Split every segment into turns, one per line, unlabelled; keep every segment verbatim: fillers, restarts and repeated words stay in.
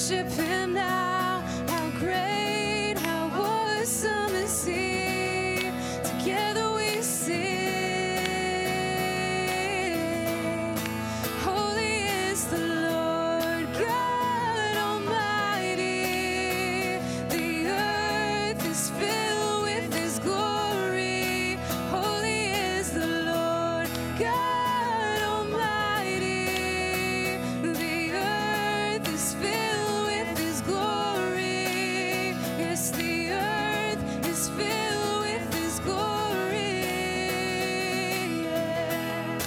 worship him now. How great, how awesome is he. Together we sing. Holy is the Lord God Almighty. The earth is filled with his glory. Holy is the Lord God Almighty. The earth is filled with his glory. Yes, the earth is filled with his glory. Yeah.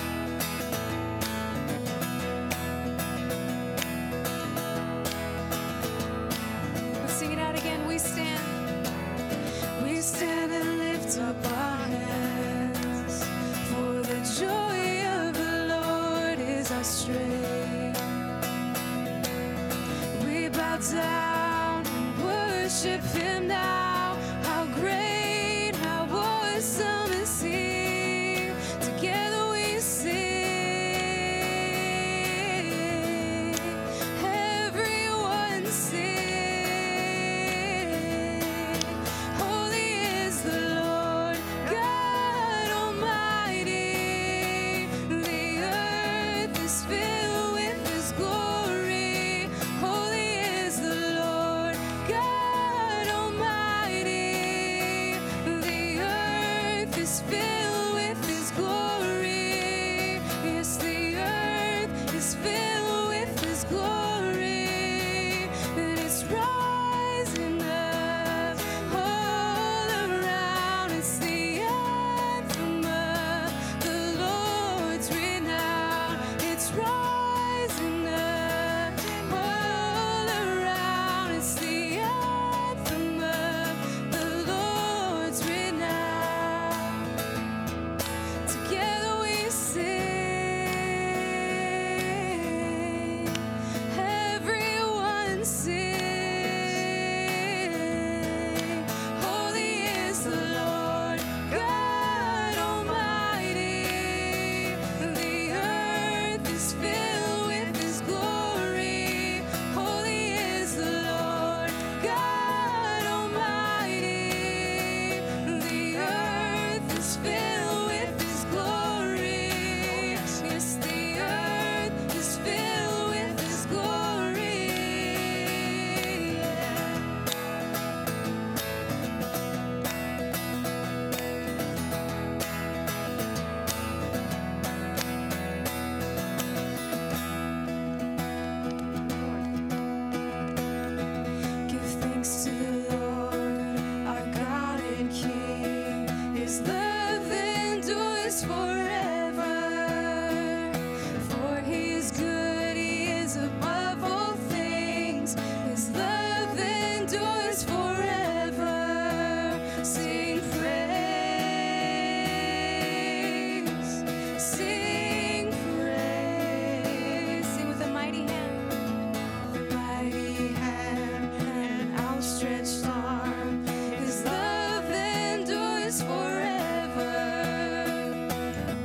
Let's sing it out again. We stand. We stand and lift up our hands. For the joy of the Lord is our strength. We bow down and worship him now. How great, how awesome is he. Together we sing. Everyone sing. Holy is the Lord God Almighty. The earth is filled with his glory. Holy is the Lord God Almighty. The earth is filled with his glory. Yes, the earth is filled with his glory. And it's rising up all around. It's the anthem of the Lord's renown. It's rising up all around. It's the anthem of the Lord's renown. Together we sing. Everyone sing. Holy is the Lord God Almighty. The earth is filled with his glory. Holy is the Lord God Almighty. The earth is filled with his glory. Yes, the earth is filled with his glory. Give thanks to the Lord, our God and King. His love endures forever. For he is good, he is above all things. His love endures forever. Sing praise, sing praise. Sing with a mighty hand. With a mighty hand and outstretched arm. His love endures forever.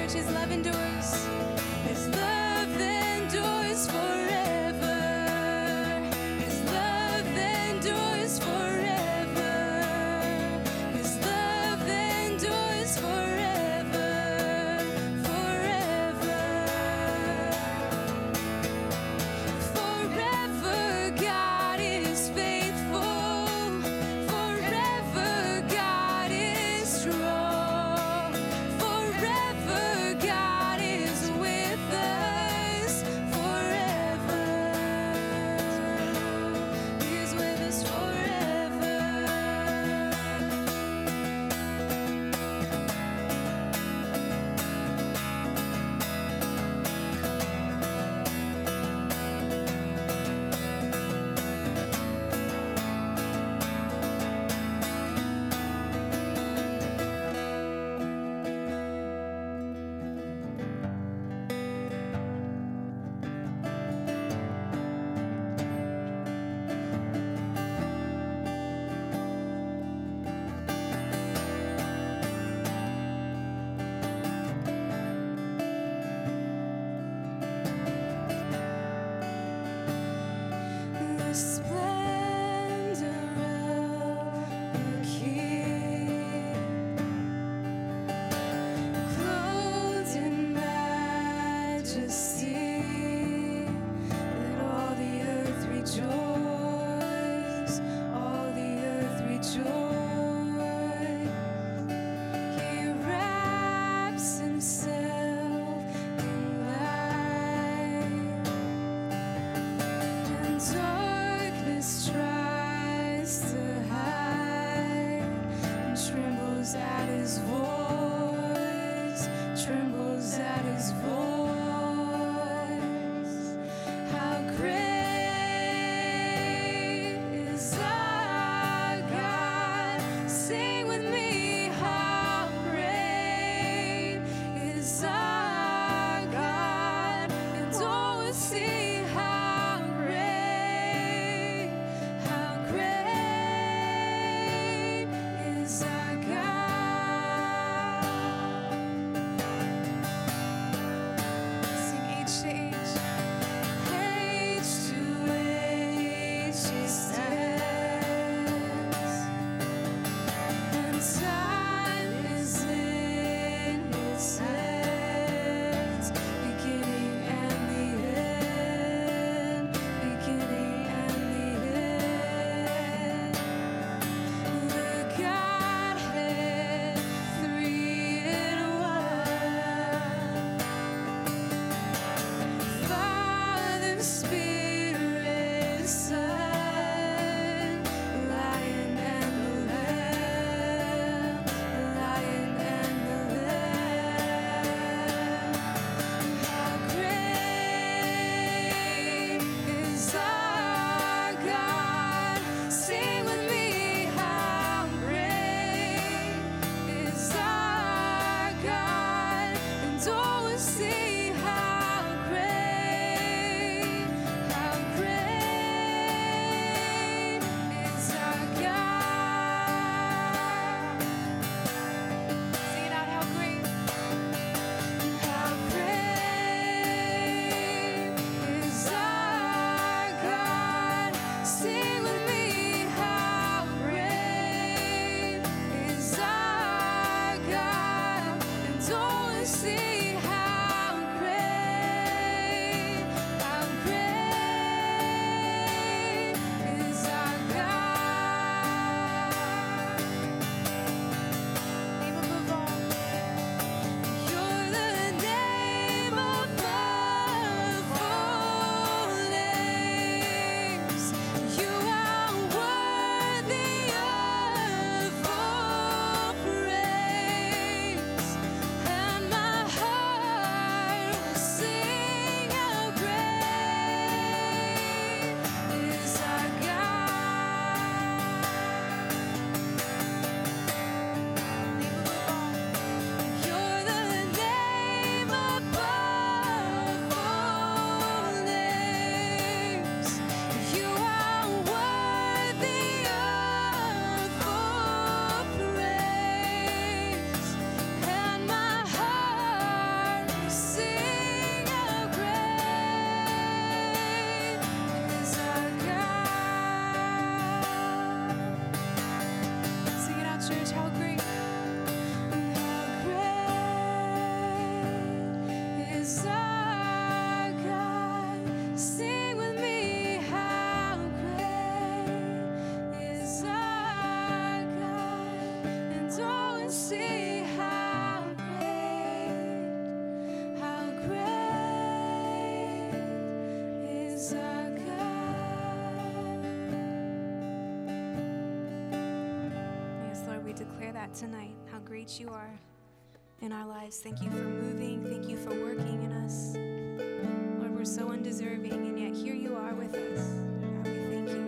much His love endures. His love endures forever. His love endures forever. His love endures forever, forever. Forever God is faithful. Forever God is strong. Forever God is with that tonight, how great you are in our lives. Thank you for moving. Thank you for working in us. Lord, we're so undeserving, and yet here you are with us. God, we thank you.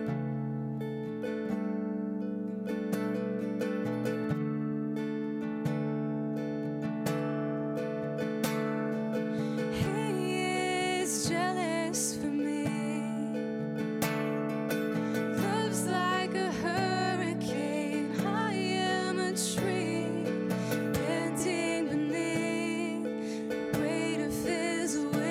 He is jealous for me. Love's like a hurricane. I am a tree bending beneath the weight of his weight.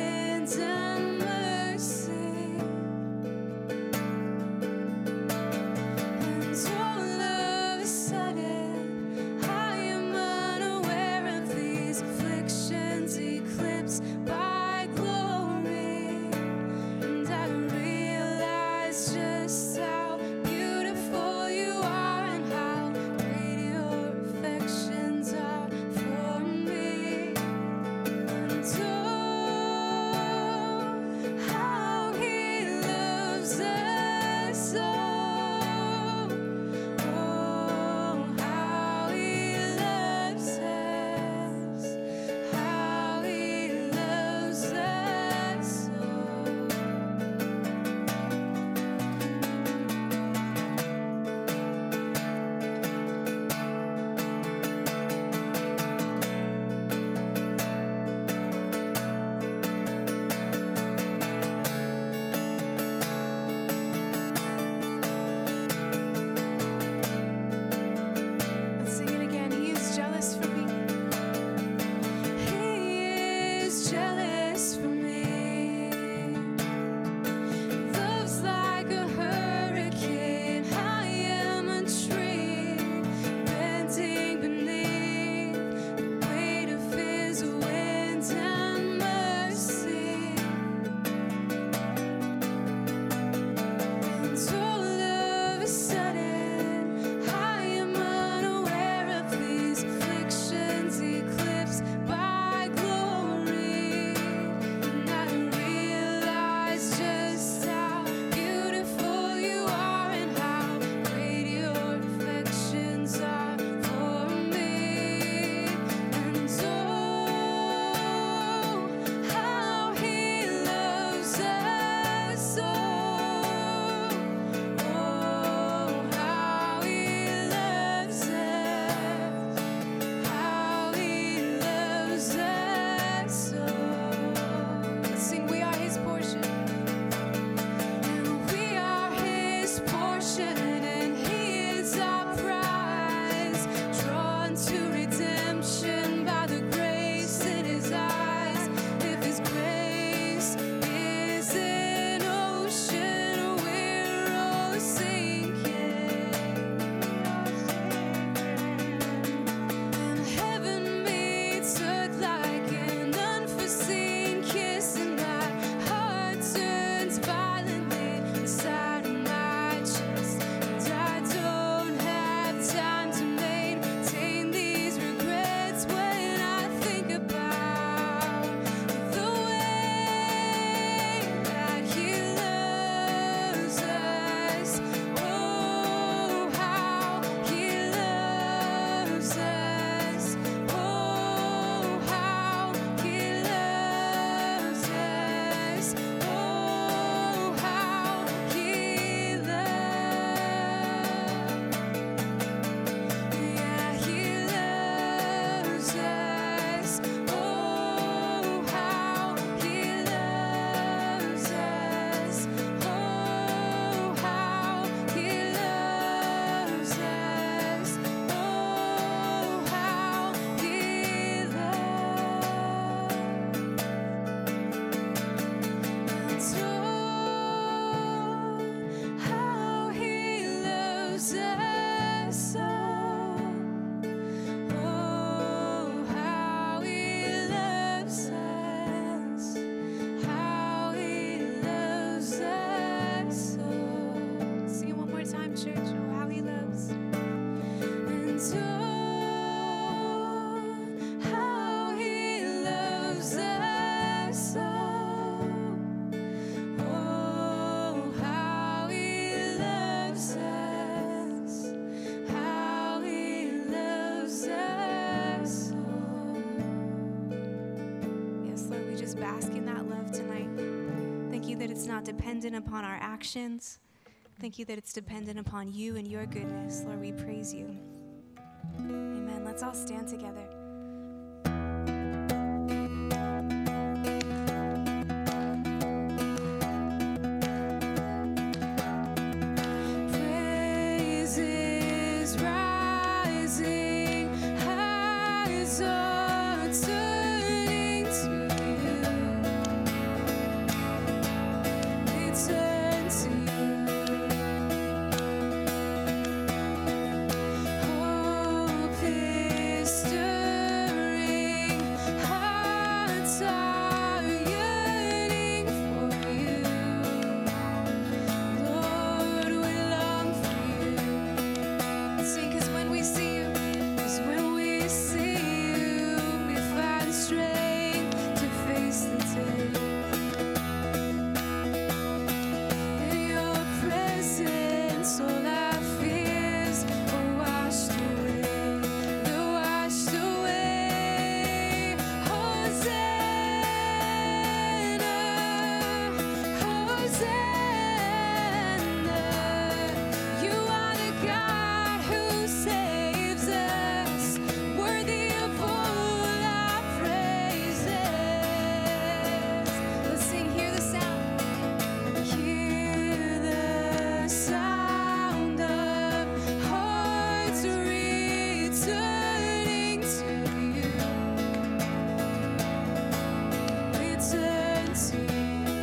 that love tonight. Thank you that it's not dependent upon our actions. Thank you that it's dependent upon you and your goodness. Lord, we praise you. Amen. Let's all stand together. Praises rising, eyes are turning to you. They turn to you. Hope is stirring, hearts are yearning for you. Lord, we long for you. Sing, 'cause when we see you, 'cause when we see you, we find strength to face the day. In your presence, all our fears are washed away. They're washed away. Hosanna, Hosanna. You are the God who saves us, worthy of all our praises. Let's sing, hear the sound. Hear the sound of hearts returning to you. Return to you.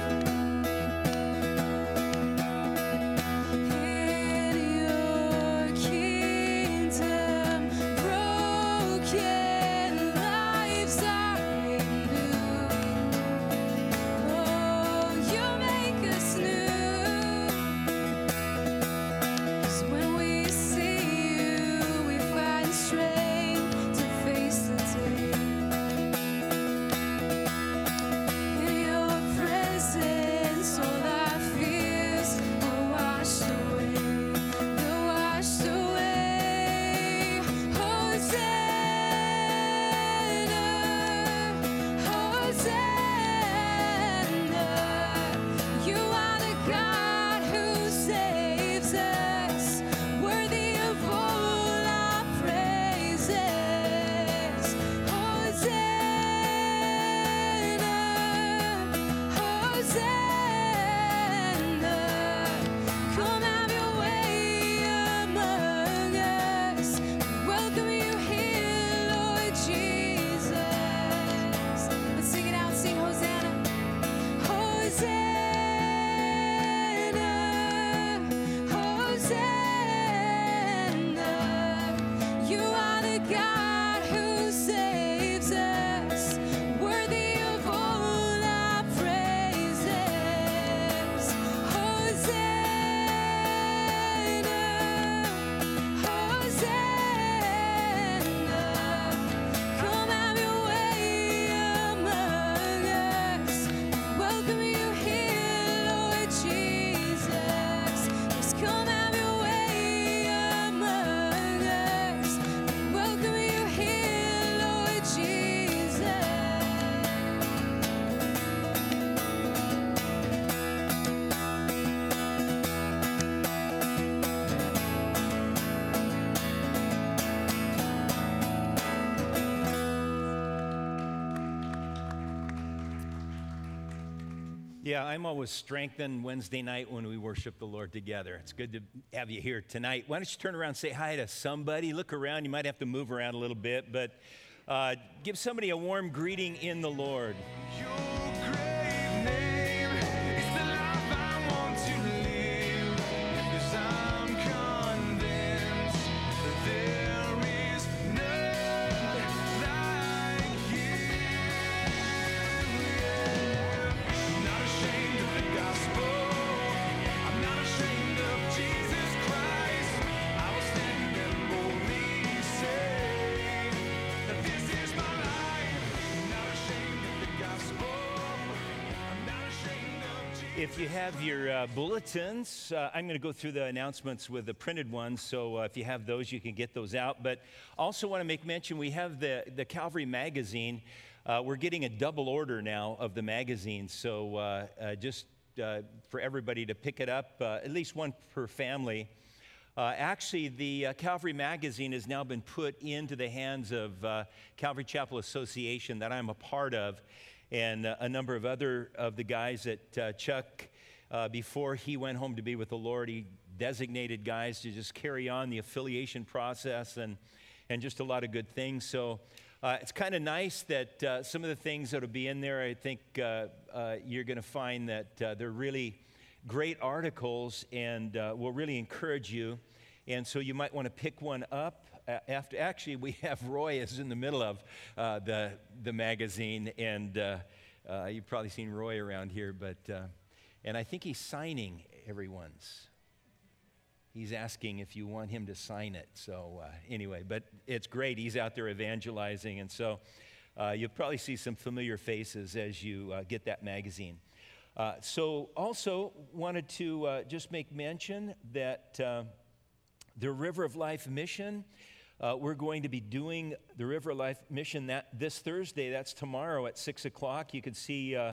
In your kingdom, broken lives are renewed. Oh, you make us new. 'Cause when we see you, we find strength to face the day. In your presence, all our fears are washed away. They're washed away. Hosanna, Hosanna. You are the God who saves us, worthy of all our praises. Hosanna, Hosanna. Come have your way among us. We welcome you here, Lord Jesus. Let's sing it out. Sing Hosanna. Hosanna, Hosanna. You are the God who saves us, worthy of all our praises. Hosanna, Hosanna. Come have your way among us. Welcome you here, Lord Jesus. Just come have your way among us. Welcome you here, Lord Jesus.
Yeah, I'm always strengthened Wednesday night when we worship the Lord together. It's good to have you here tonight. Why don't you turn around and say hi to somebody? Look around. You might have to move around a little bit, but uh, give somebody a warm greeting in the Lord.
Your great name is the life I want to live, because I'm convinced that there is none like you. I'm not ashamed of the gospel. I'm not ashamed of Jesus Christ. I will stand and boldly say that this is my life. I'm not ashamed of the gospel. I'm not ashamed of Jesus.
If you have your uh, bulletins, uh, I'm going to go through the announcements with the printed ones, so uh, if you have those, you can get those out. But also want to make mention, we have the, the Calvary magazine. Uh, we're getting a double order now of the magazine, so uh, uh, just uh, for everybody to pick it up, uh, at least one per family. Uh, actually, the uh, Calvary Magazine has now been put into the hands of uh, Calvary Chapel Association that I'm a part of, and uh, a number of other of the guys that uh, Chuck, uh, before he went home to be with the Lord, he designated guys to just carry on the affiliation process and, and just a lot of good things. So uh, it's kind of nice that uh, some of the things that will be in there, I think uh, uh, you're going to find that uh, they're really great articles and uh, will really encourage you. And so you might want to pick one up. Uh, after actually, we have Roy is in the middle of uh, the the magazine, and uh, uh, you've probably seen Roy around here. But uh, and I think he's signing everyone's. He's asking if you want him to sign it. So uh, anyway, but it's great. He's out there evangelizing, and so uh, you'll probably see some familiar faces as you uh, get that magazine. Uh, so also wanted to uh, just make mention that uh, the River of Life mission, uh, we're going to be doing the River of Life mission that this Thursday. That's tomorrow at six o'clock. You can see uh,